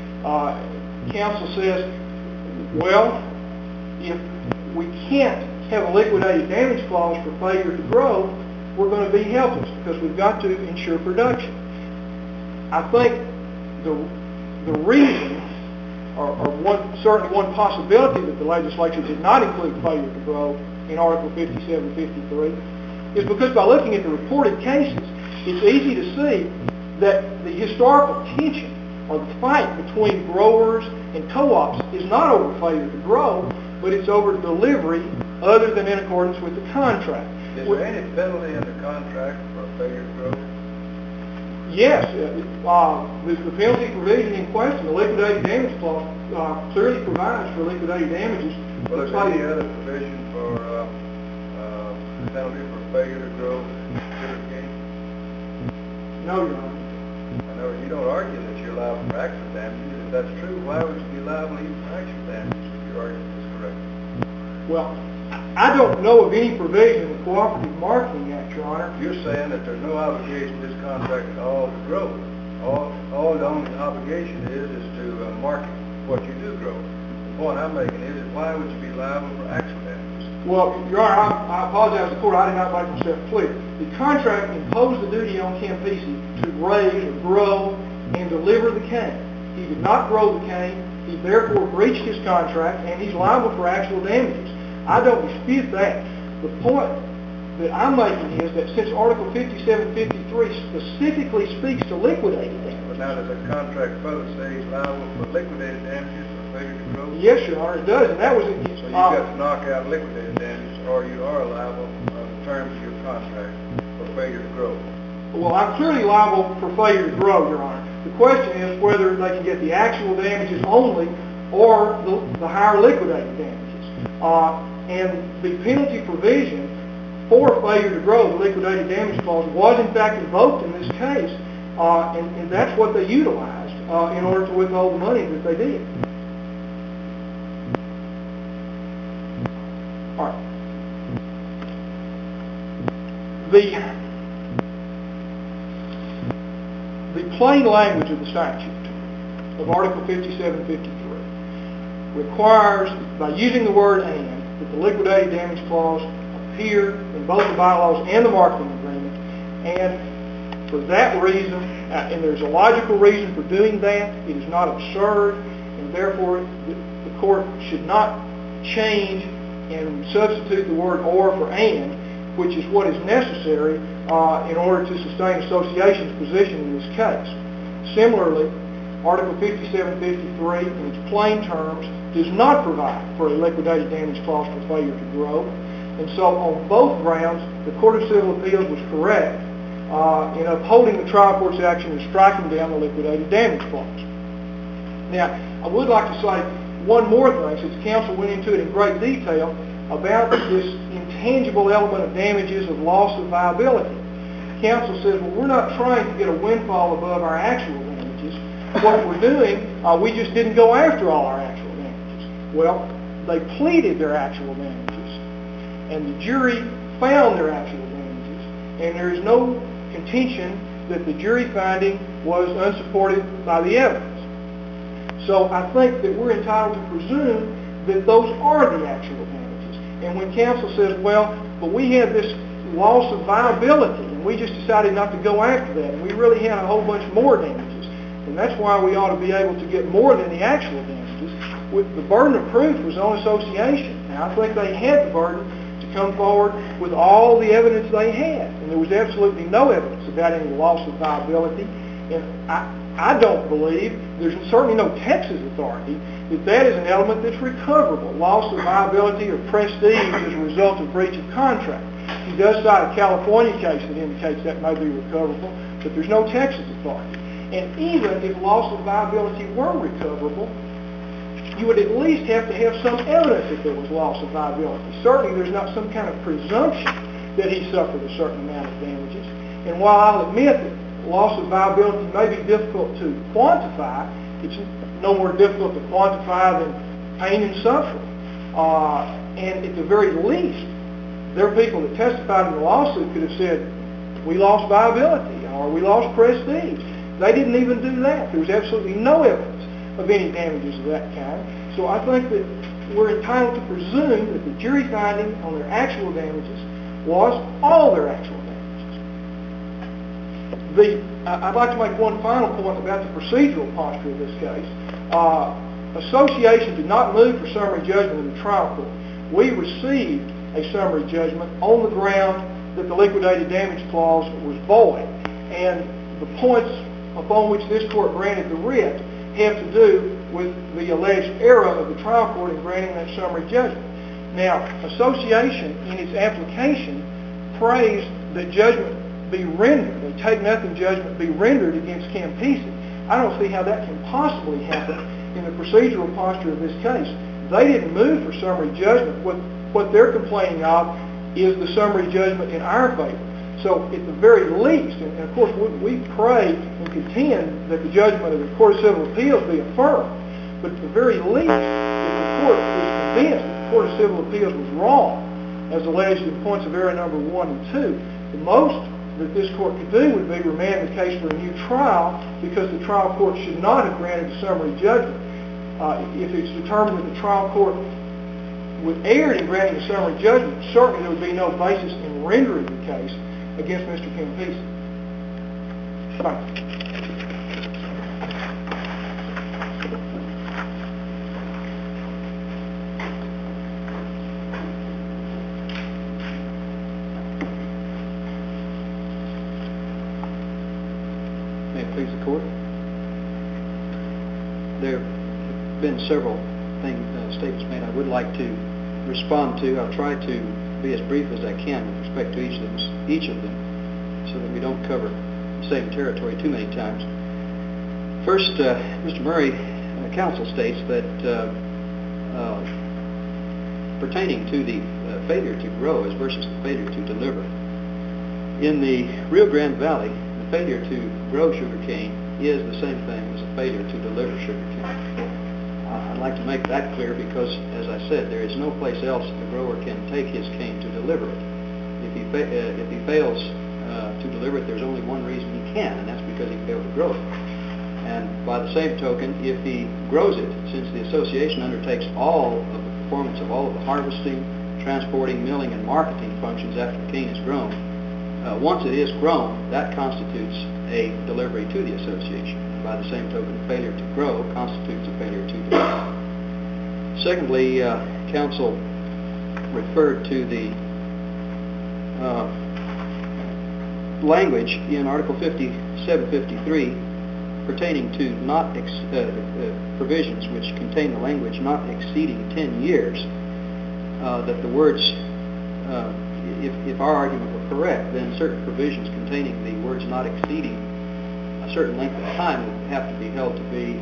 Counsel says, well, if we can't have a liquidated damage clause for failure to grow, we're going to be helpless because we've got to ensure production. I think the reason, or certainly one possibility that the legislature did not include failure to grow in Article 5753 is because by looking at the reported cases, it's easy to see that the historical tension or the fight between growers and co-ops is not over failure to grow, but it's over delivery other than in accordance with the contract. Is there any penalty in the contract for a failure to grow? Yes, the penalty provision in question, the liquidated damage clause, clearly provides for liquidated damages. Well, is there any other provision for penalty for failure to grow sugar cane? No, Your Honor. I know you don't argue that you're liable for actual damages. If that's true, why would you be liable even for actual damages if your argument is correct? Well, I don't know of any provision in the Cooperative Marketing Act, Your Honor. You're saying that there's no obligation in this contract at all to grow. All the only obligation is to market what you do grow. The point I'm making is why would you be liable for actual damages? Well, Your Honor, I apologize to the court. I did not make myself clear. The contract imposed the duty on Campisi to raise or grow and deliver the cane. He did not grow the cane. He therefore breached his contract, and he's liable for actual damages. I don't dispute that. The point that I'm making is that since Article 5753 specifically speaks to liquidated damages. But now does the contract further say he's liable for liquidated damages or failure to grow? Yes, Your Honor, it does, and that was it. So you've got to knock out liquidated damages, or you are liable on the terms of your contract for failure to grow. Well, I'm clearly liable for failure to grow, Your Honor. The question is whether they can get the actual damages only or the higher liquidated damages. And the penalty provision for failure to grow, the liquidated damage clause, was in fact invoked in this case, and that's what they utilized in order to withhold the money that they did. All right. The plain language of the statute of Article 5753 requires, by using the word "and," that the liquidated damage clause appear in both the bylaws and the marketing agreement, and for that reason, And there's a logical reason for doing that. It is not absurd, and therefore the court should not change and substitute the word or for and, which is what is necessary in order to sustain association's position in this case. Similarly, Article 5753 in its plain terms does not provide for a liquidated damage clause for failure to grow. And so on both grounds, the Court of Civil Appeals was correct in upholding the trial court's action and striking down the liquidated damage clause. Now, I would like to say one more thing, since counsel went into it in great detail, about this intangible element of damages of loss of viability. Counsel says, well, we're not trying to get a windfall above our actual damages. What we're doing, we just didn't go after all our actual damages. Well, they pleaded their actual damages, and the jury found their actual damages, and there is no contention that the jury finding was unsupported by the evidence. So I think that we're entitled to presume that those are the actual damages. And when counsel says, well, but we had this loss of viability, and we just decided not to go after that, and we really had a whole bunch more damages, and that's why we ought to be able to get more than the actual damages. The burden of proof was on association. Now, I think they had the burden to come forward with all the evidence they had, and there was absolutely no evidence about any loss of viability. And I don't believe, there's certainly no Texas authority, that is an element that's recoverable. Loss of viability or prestige as a result of breach of contract. He does cite a California case that indicates that may be recoverable, but there's no Texas authority. And even if loss of viability were recoverable, you would at least have to have some evidence that there was loss of viability. Certainly there's not some kind of presumption that he suffered a certain amount of damages. And while I'll admit that loss of viability may be difficult to quantify, it's no more difficult to quantify than pain and suffering. And at the very least, there are people that testified in the lawsuit could have said, we lost viability or we lost prestige. They didn't even do that. There was absolutely no evidence of any damages of that kind. So I think that we're entitled to presume that the jury finding on their actual damages was all their actual damages. I'd like to make one final point about the procedural posture of this case. Association did not move for summary judgment in the trial court. We received a summary judgment on the ground that the liquidated damage clause was void. And the points upon which this court granted the writ have to do with the alleged error of the trial court in granting that summary judgment. Now, association in its application praised that judgment be rendered, a take-nothing judgment be rendered against Campisi. I don't see how that can possibly happen in the procedural posture of this case. They didn't move for summary judgment. What they're complaining of is the summary judgment in our favor. So at the very least, and of course we pray and contend that the judgment of the Court of Civil Appeals be affirmed, but at the very least, if the court is convinced that the Court of Civil Appeals was wrong, as alleged in points of error number 1 and 2, the most that this court could do would be remand the case for a new trial, because the trial court should not have granted a summary judgment. If it's determined that the trial court would err in granting a summary judgment, certainly there would be no basis in rendering the case against Mr. Campisi. Thank you. May it please the court. There have been several statements made I would like to respond to. I'll try to be as brief as I can with respect to each of them, so that we don't cover the same territory too many times. First, Mr. Murray, counsel states that pertaining to the failure to grow as versus the failure to deliver. In the Rio Grande Valley, the failure to grow sugarcane is the same thing as a failure to deliver sugarcane. I'd like to make that clear because, as I said, there is no place else the grower can take his cane to deliver it. If he fails to deliver it, there's only one reason he can, and that's because he failed to grow it. And by the same token, if he grows it, since the association undertakes all of the performance of all of the harvesting, transporting, milling, and marketing functions after the cane is grown, once it is grown, that constitutes a delivery to the association. By the same token, failure to grow constitutes a failure to develop. Secondly, counsel referred to the language in Article 5753 pertaining to provisions which contain the language not exceeding 10 years, that the words, if our argument were correct, then certain provisions containing the words not exceeding a certain length of time would have to be held to be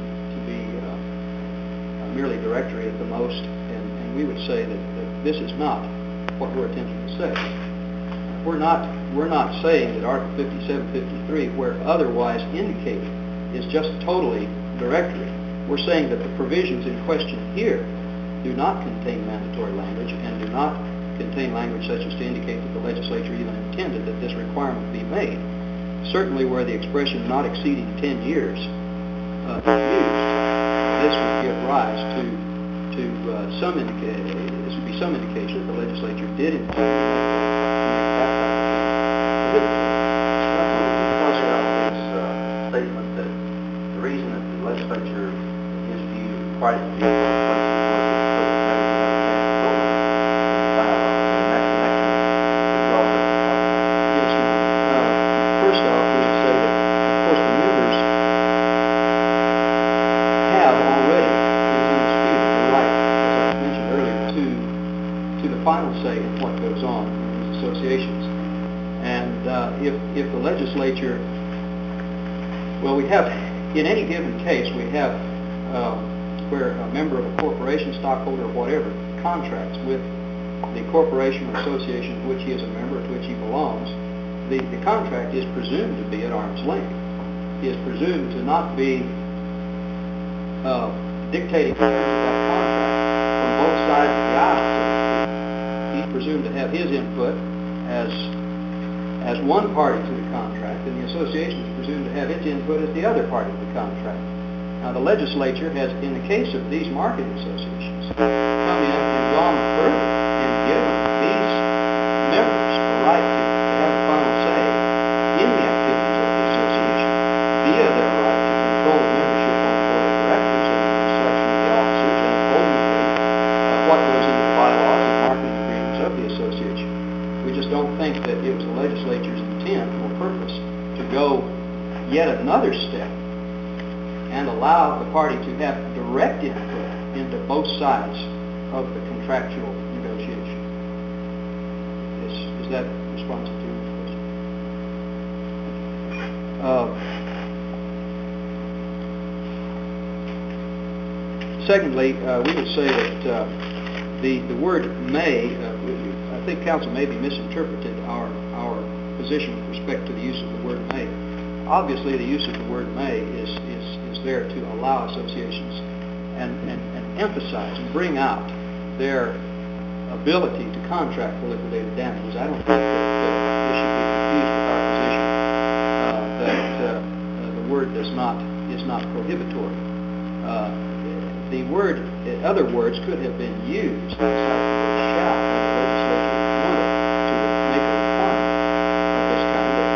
merely directory at the most, and we would say that this is not what we're attempting to say. We're not saying that Article 5753, where otherwise indicated, is just totally directory. We're saying that the provisions in question here do not contain mandatory language and do not contain language such as to indicate that the legislature even intended that this requirement be made. Certainly where the expression not exceeding 10 years is used, this would give rise to some indication that the legislature did intend to make that type of thing. Pointed out his statement that the reason that the legislature, in his view, required it to be in one place was because it never been able to bylaw. In that connection, we draw the Yes, ma'am. First off, we would say that, of course, the members have already, it is undisputed, the right, as I mentioned earlier, to the final say in what goes on in these associations. And if the legislature, well, we have, in any given case, we have where a member of a corporation, stockholder, or whatever, contracts with the corporation or association to which he is a member, to which he belongs, the contract is presumed to be at arm's length. He is presumed to not be dictating the terms of that contract from both sides of the aisle, so to speak. He's presumed to have his input as one party to the contract, and the association is presumed to have its input as the other party to the contract. Now, the legislature has, in the case of these marketing associations, come in and gone further and given these members the right to have the final say in the activities of the association via their right to control the membership on the board of directors and the selection of the officers and ultimately what goes into the bylaws and marketing agreements of the association. We just don't think that it was the legislature's intent or purpose to go yet another step and allow the party to have direct input into both sides of the contractual negotiation. Is that responsive to your question? Secondly, we would say that the word may, I think counsel maybe misinterpreted our position with respect to the use of the word may. Obviously, the use of the word may is there to allow associations and emphasize and bring out their ability to contract for liquidated damages. I don't think that this should be confused with our position that the word is not prohibitory. The word, other words could have been used besides the word shall when the legislature wanted to make a requirement of this kind that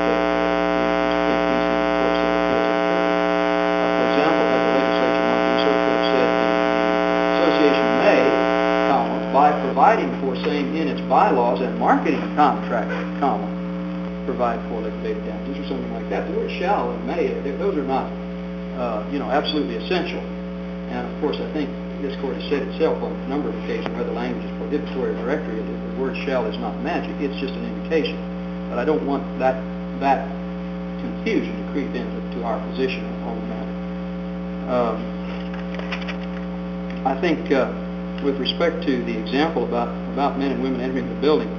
for example, had the legislature wanted to insert, could have said the association may, by providing for same in its bylaws and marketing contract, provide for liquidated damages or something like that. The word shall and may, those are not, absolutely essential. And of course, I think this court has said itself on a number of occasions whether language is prohibitory or directory, the word shall is not magic. It's just an indication. But I don't want that confusion to creep into our position on the matter. I think with respect to the example about men and women entering the building,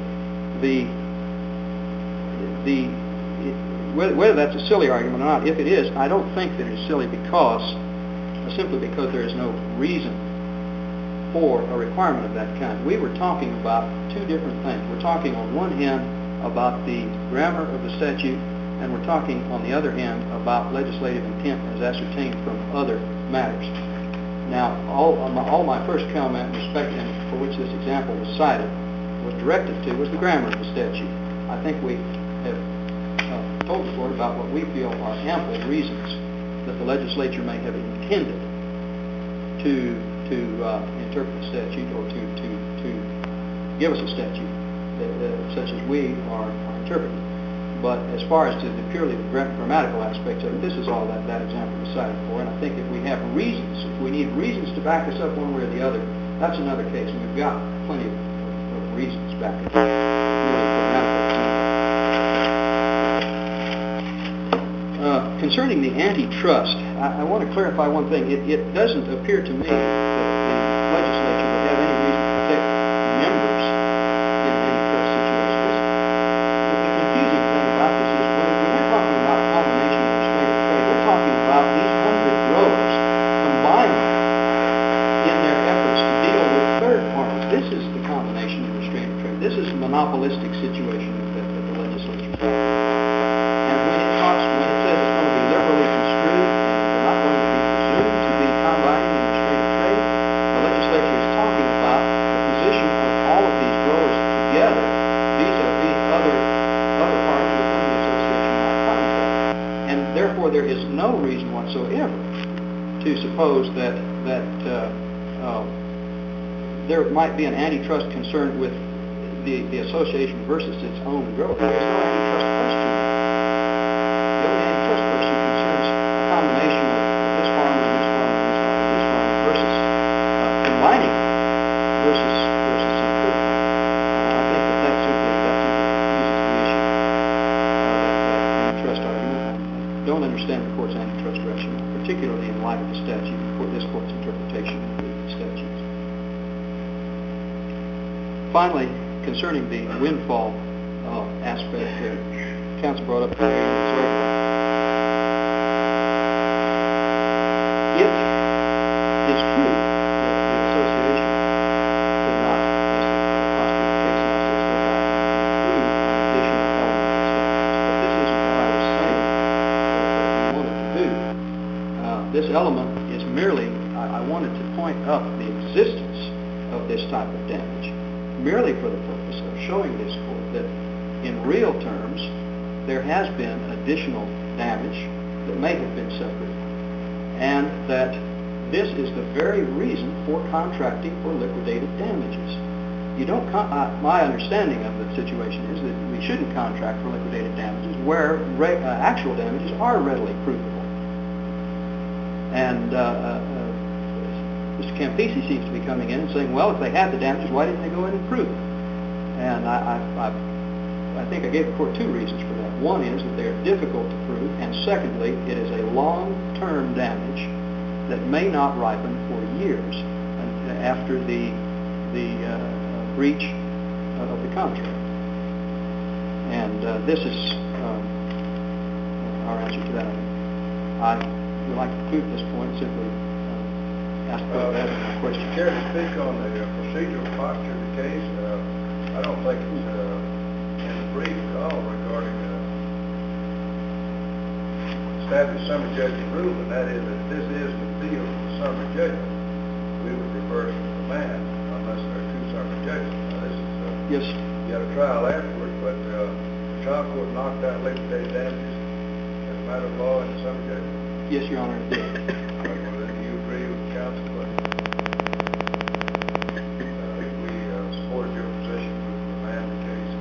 whether that's a silly argument or not, if it is, I don't think that it's silly simply because there is no reason for a requirement of that kind. We were talking about two different things. We're talking on one hand about the grammar of the statute, and we're talking on the other hand about legislative intent as ascertained from other matters. Now, all my first comment for which this example was cited was directed to was the grammar of the statute. I think we have told the court about what we feel are ample reasons that the legislature may have intended to interpret the statute or to give us a statute such as we are interpreting. But as far as to the purely grammatical aspects of it, this is all that example decided for. And I think if we have reasons, if we need reasons to back us up one way or the other, that's another case. And we've got plenty of reasons backing up purely grammatical example. Concerning the antitrust, I want to clarify one thing. It doesn't appear to me that the legislature would have any reason to protect members in antitrust situations. The confusing thing about this is when we're talking about combination and restraint of trade, we're talking about these 100 growers combining in their efforts to deal with third parties. This is the combination and restraint of trade. This is a monopolistic situation that the legislature is talking about. And when it says it's going to be liberally construed and we're not going to be presumed to be combining and restraint of trade, the legislature is talking about the position of all of these growers together vis-a-vis other parties with whom the association might contract. And therefore there is no reason whatsoever to suppose that there might be an antitrust concern with the association versus its own growers. There is no antitrust question. The only antitrust question concerns the combination of this farmer and this farmer and this farmer versus combining versus improving. I think that simply confuses the issue, that antitrust argument. I don't understand the court's antitrust rationale, particularly in light of the statute, this court's interpretation of the statutes. Finally, concerning the windfall aspect that counsel brought up earlier in his argument, it is true that the association could not, as the prosecutor's case now says, go back and include an additional element of the statutes. But this isn't what I was saying that we wanted to do. This element is merely, I wanted to point up the existence of this type of damage, merely for the purpose of showing this court that in real terms there has been additional damage that may have been suffered, and that this is the very reason for contracting for liquidated damages. You don't. My understanding of the situation is that we shouldn't contract for liquidated damages where actual damages are readily provable. And Mr. Campisi seems to be coming in and saying, well, if they had the damages, why didn't they go in and prove it? And I think I gave the court two reasons for that. One is that they are difficult to prove, and secondly, it is a long-term damage that may not ripen for years after the breach of the contract. And this is our answer to that. I would like to conclude at this point simply ask for that question. Care to speak on the procedural posture of the case? I don't think it's in the brief at all regarding established summary judgment rule, and that is that this is an appeal to the summary judgment. We would reverse the demand unless there are two summary judgments. Now, this is yes. You had a trial afterward, but the trial court knocked out liquidated damages as a matter of law in the summary judgment. Yes, Your Honor, it did. Well, then do you agree with the counsel? If we supported your position, we would remand the case.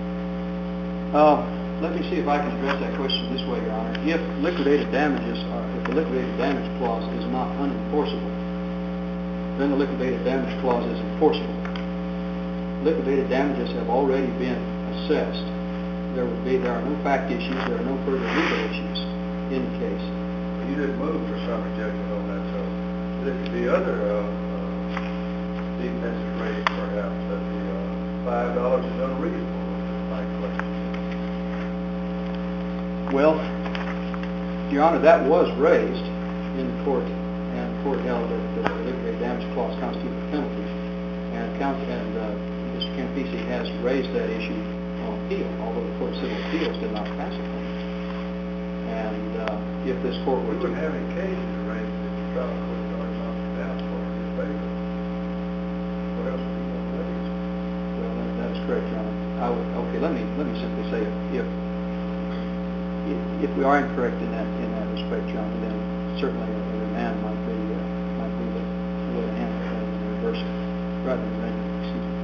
Let me see if I can address that question this way, Your Honor. If the liquidated damage clause is not unenforceable, then the liquidated damage clause is enforceable. Liquidated damages have already been assessed. There are no fact issues, there are no further legal issues in the case. You didn't move for summary judgment on that, so the other defense is raised perhaps that the $5 is unreasonable, which is my question. Well, Your Honor, that was raised in the court, and the court held that the liquidated damage clause constituted a penalty. And Mr. Campisi has raised that issue on appeal, although the Court of Civil Appeals did not pass it on. And if this court were to... We wouldn't have any cases to raise if the trial court already knocked it down for it in favor. What else would you want to raise? Well, that's correct, Your Honor. Okay, let me simply say, if we are incorrect in that respect, John, then certainly a remand might be the way to handle it, rather than reverse it, rather than render it, excuse me.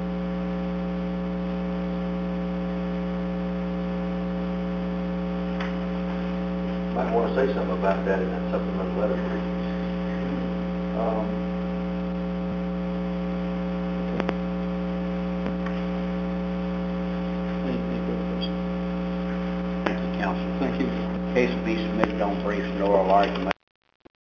Might want to say something about that in that supplemental letter, please. Any further questions? Thank you, counsel. Thank you. Case will be submitted on brief and oral argument.